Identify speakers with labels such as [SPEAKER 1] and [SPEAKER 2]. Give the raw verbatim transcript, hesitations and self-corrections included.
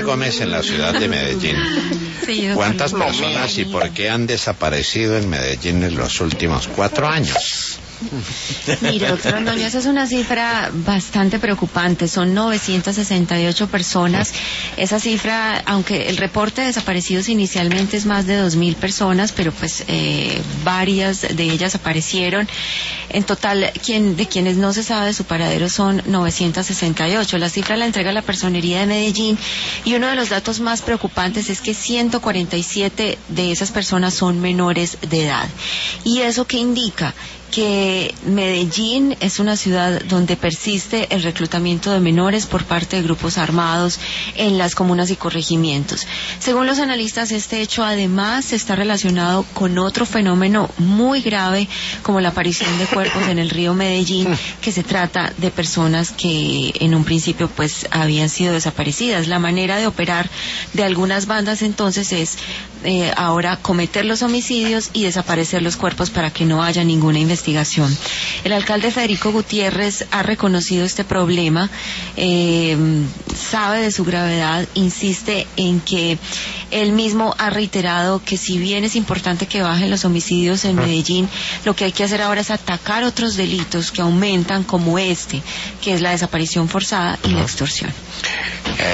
[SPEAKER 1] Gómez en la ciudad de Medellín.
[SPEAKER 2] Sí,
[SPEAKER 1] ¿Cuántas
[SPEAKER 2] doctor.
[SPEAKER 1] personas y por qué han desaparecido en Medellín en los últimos cuatro años?
[SPEAKER 2] Mire, doctor Londoño, esa es una cifra bastante preocupante. Son novecientas sesenta y ocho personas. Esa cifra, aunque el reporte de desaparecidos inicialmente es más de dos mil personas, pero pues eh, varias de ellas aparecieron. En total, quien, de quienes no se sabe su paradero son novecientas sesenta y ocho. La cifra la entrega la Personería de Medellín y uno de los datos más preocupantes es que ciento cuarenta y siete de esas personas son menores de edad. ¿Y eso qué indica? Que Medellín es una ciudad donde persiste el reclutamiento de menores por parte de grupos armados en las comunas y corregimientos. Según los analistas, este hecho además está relacionado con otro fenómeno muy grave, como la aparición de cuerpos en el río Medellín, que se trata de personas que en un principio pues habían sido desaparecidas. La manera de operar de algunas bandas entonces es eh, ahora cometer los homicidios y desaparecer los cuerpos para que no haya ninguna investigación. investigación. El alcalde Federico Gutiérrez ha reconocido este problema, eh, sabe de su gravedad, insiste en que él mismo ha reiterado que si bien es importante que bajen los homicidios en Medellín, lo que hay que hacer ahora es atacar otros delitos que aumentan como este, que es la desaparición forzada y la extorsión.